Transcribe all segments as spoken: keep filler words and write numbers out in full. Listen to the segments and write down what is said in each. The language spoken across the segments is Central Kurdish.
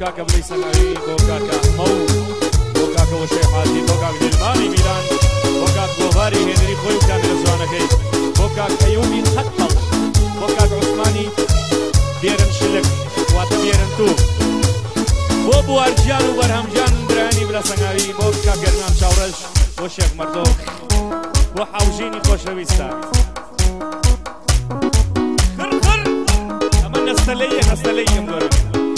كاكا بلي سنعي بو كاكا مو بو كاكا وشيحاتي بو كاكا جلماني ميلان بو كاكا بوفاري هنري خوي وكامل زوانكي بو كاكا أيوبي خطل بو كاكا عثماني بيرن شلك واتا بيرن تو بو بوارجيان وبرهمجان براني بلا سنعي بو كاكا رنام شاورج وشيخ مردوخ وحاوجيني خوشويستان خر خر اما نستليه نستليه مدورن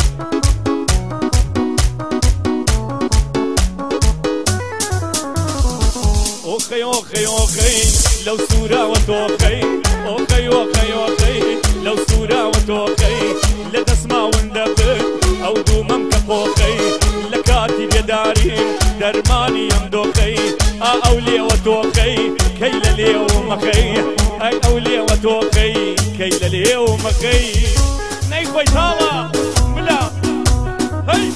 اوخي اوخي اوخي لو سورة وتوخي اوخي اوخي اوخي لو سورة وتوخي لا تسمع وندبر او دومم كفوخي لكاتب يدارين درماني يمدوخي اولي وتوخي كيل لي ومخي اي اولي وتوخي كيل لي ومخي نايك بيتالا ملا هاي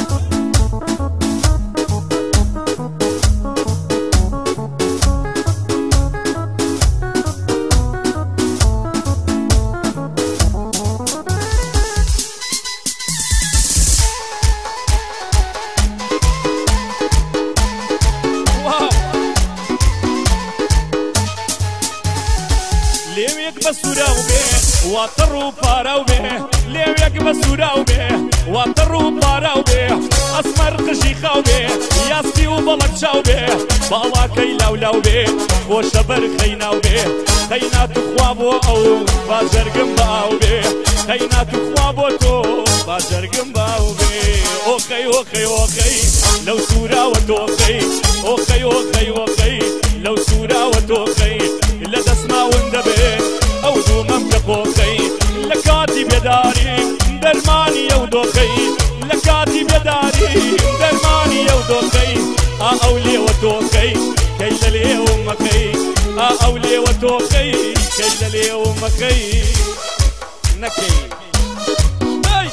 بسوراو به وطرو باراو به ليويك بسوراو به وطرو باراو به اسمر خشيخاو به ياسي وبلك شاو به بالا كيلاو لاو به وشبر خيناو به خينات خوابو او باجرقم باو به خينات خوابو تو باجرقم باو به اوخي اوخي اوخي لو سورا وتوخي اوخي اوخي اوخي لو سورا وتوخي لا تسمع وندبه او دومم كفوخي لكاتب يداري درماني او دوخي لكاتب يداري درماني او دوخي اولي وتوخي كيل لي ومخي اولي وتوخي كيل لي ومخي نكي هاي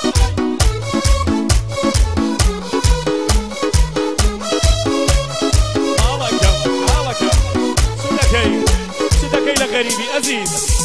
مالك مالك سدكي سدكي لغريبي عزيز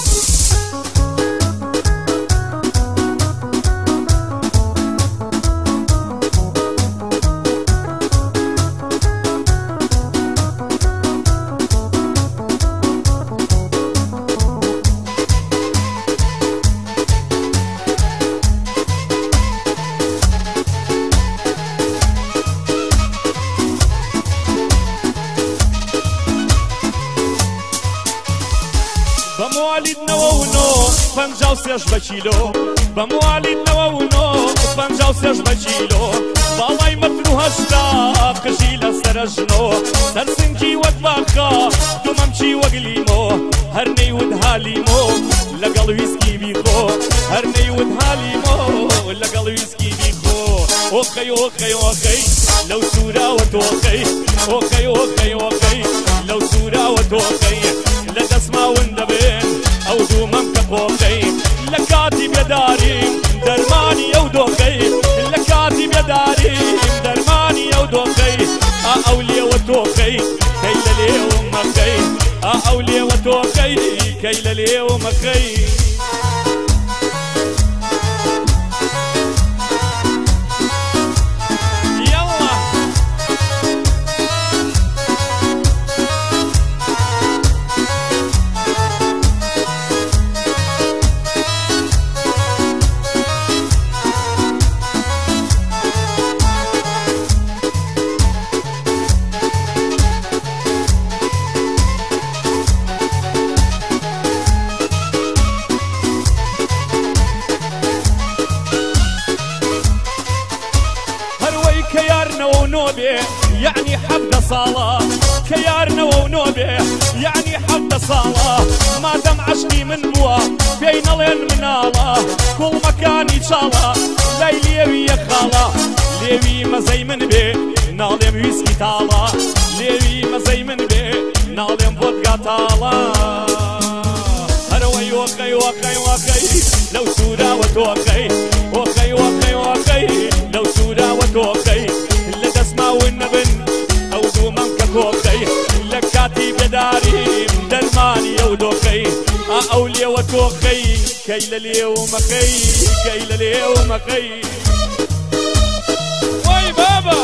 بمواليد نوونو پنجاو سيش بكيلو بمواليد نوونو پنجاو سيش بكيلو بالاي متنو هشتا قشيلة سرجنو سرسنكي ودباخا دوممشي وقليمو هرني ودهاليمو لقل ويسكي بيخو هرني ودهاليمو لقل ويسكي بيخو اوخي اوخي اوخي لو سورة وتوخي اوخي اوخي اوخي لو سورة وتوخي لا تسمع وندبين او دومم كفوخي لكاتب يداري درماني او دوخي لكاتب يداري درماني او دوخي اولي وتوخي كيل لي ومخي اولي وتوخي كيل لي ومخي يعني حبة صالة كيارنا ونوبه يعني حبة صالة ما دام عشقي من بوا بين لين منالة كل مكان يشالة ليلي ويا خالة ليوي ما زي من بي نالم ويسكي تالا ليوي ما زي من بي نالم فودكا تالا هروي وخي وخي وخي لو سورة وتوخي وخي وخي وخي لو سورة وتوخي لا تسمع والنبن او دومم كفوخي لكاتي بداري درماني او دوخي اولي وتوخي كيل لي ومخي كيل لي ومخي كيفا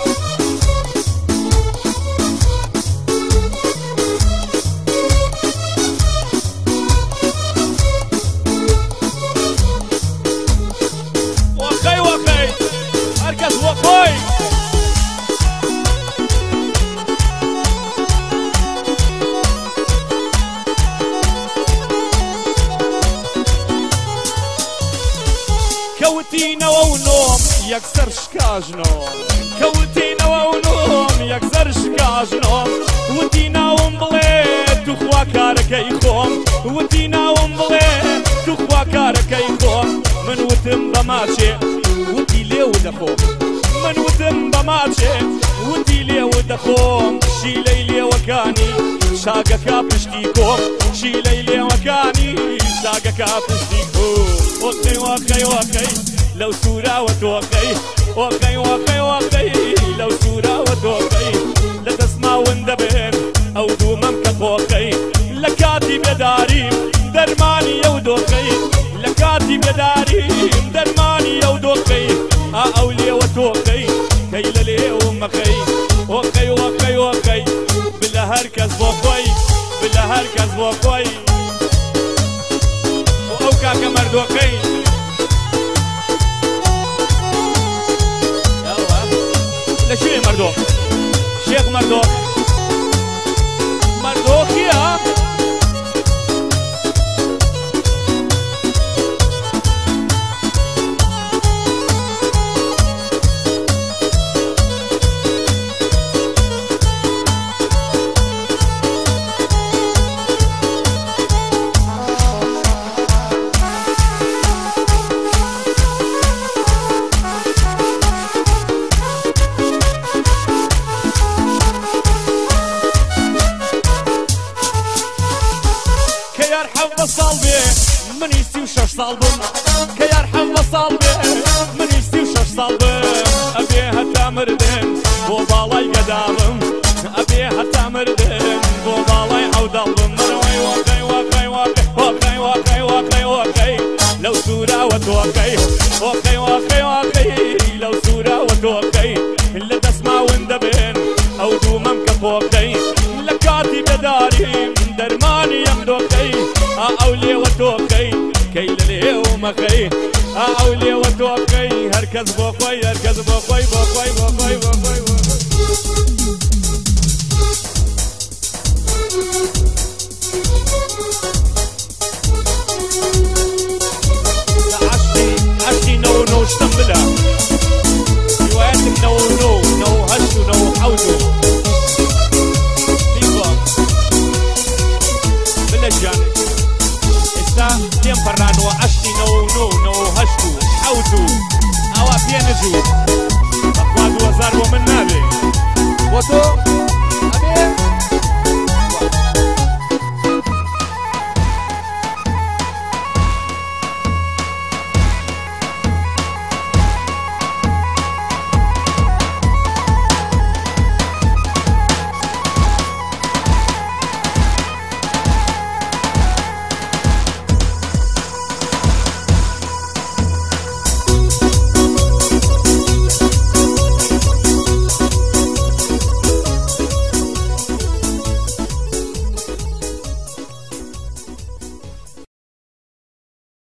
وخي وخي هركز وخي كوتينا ونوم يكسر شكاجنو كوتينا ونوم يكسر شكاجنو ودينا ومبليت وخوا كارك يخوم ودينا ومبليت وخوا كارك يخوم من وتم بماشي ودي لي ودخوم من وتم بماشي ودي لي ودخوم شي ليلي وكاني شاقك بشتيكوم شي ليلي وكاني شاقك بشتيكوم وخي وخي وخي لو سورة وتوخي وخي وخي وخي لو سورة وتوخي لا تسمع وندبين أو دومم كتوخي لكاتي بداريم درماني يودوخي لكاتي بداريم درماني يودوخي أولي وتوخي كي للي ومخي وخي وخي وخي بلا هركز بوخي بلا هركز بوخي وأوكا كمردوخي لشوي مردوخ شيخ مردوخ مردوخ يا صالبي من يستي وشاش صالبم كي يرحم صالبي من يستي وشاش صالبم أبيها تامردن وبالاي قدامم أبيها تامردن وبالاي عودالبم مروي وخي وخي وخي وخي وخي وخي وخي لو سورة وتوخي وخي وخي وخي لو سورة وتوخي اللي تسمع وندبن أو دومم كفوخي لكاتي بداري درماني يمدوخي أولي وتوخي كي للي ومخي أولي وتوخي هركز بوخي هركز بوخي بوخي بوخي بوخي عشتي عشتي نو نو شتنبلا رواياتك نو نو نو هشو نو حوزو بلجان تيم فرانو عشتي نو نو نو هشتو حوزو أوا بينجو أخواد وزار ومن نابي وتو